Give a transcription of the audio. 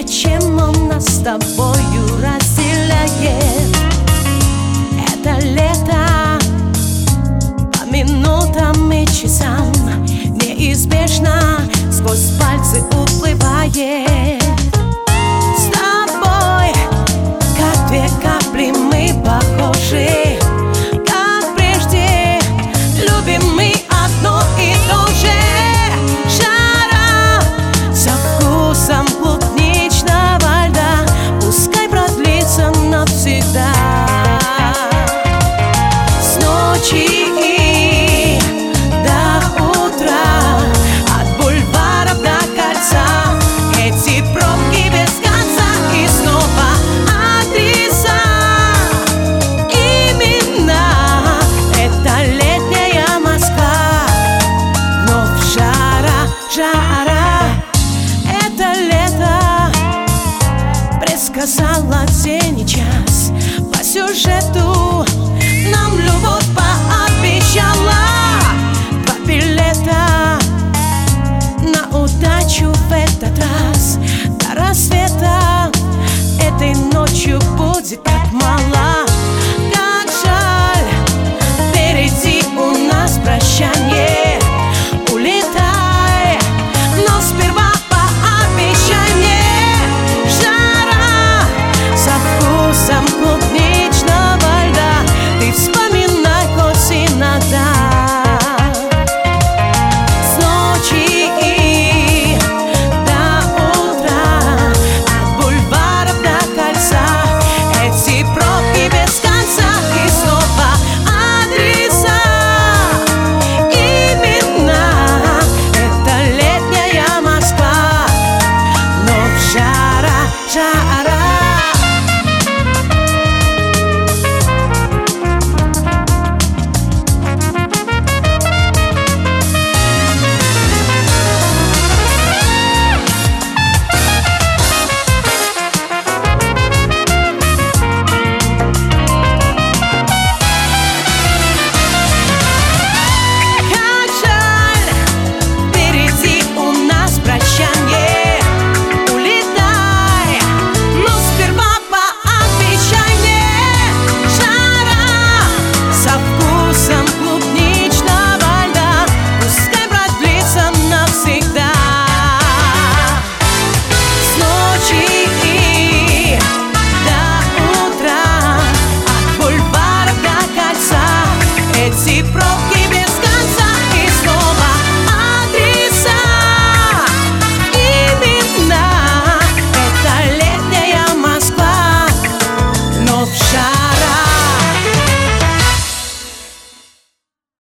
чем он нас с тобою разделяет. Это лето по минутам и часам неизбежно сквозь пальцы уплывает. С тобой, как две капли, мы похожи, как прежде, любим мы одно и то же. Жара со вкусом клубничного льда, пускай продлится навсегда. С ночи до утра, от бульваров до кольца, эти пробки без конца и снова адреса. Именно это летняя Москва, вновь жара, жара. Это лето предсказала день и час, по сюжету нам любовь